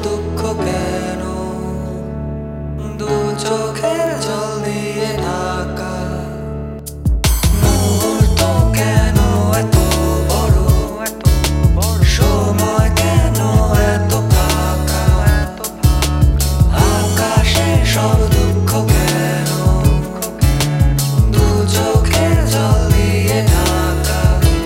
দুঃখ কেন দু চোখের জল দিয়ে ঢাকা মুহূর্ত কেন এত বড় সময় কেন এত ফাঁকা আকাশে সব দুঃখ কেন দু চোখের জল দিয়ে ঢাকা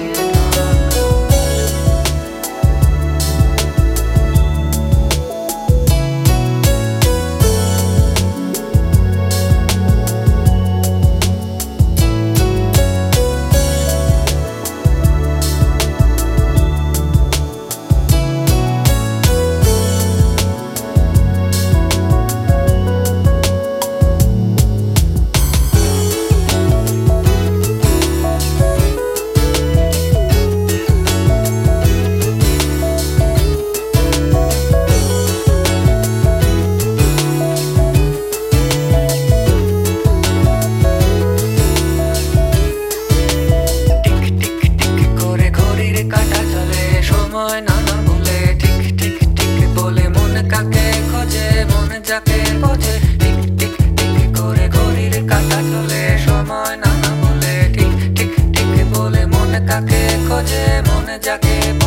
নানা বলে ঠিক ঠিক ঠিক বলে মন কাকে খোঁজে মন যাকে বোঝে ঠিক ঠিক ঠিক করে ঘড়ির কাঁটা চলে সময় নানা বলে ঠিক ঠিক ঠিক বলে মন কাকে খোঁজে মন যাকে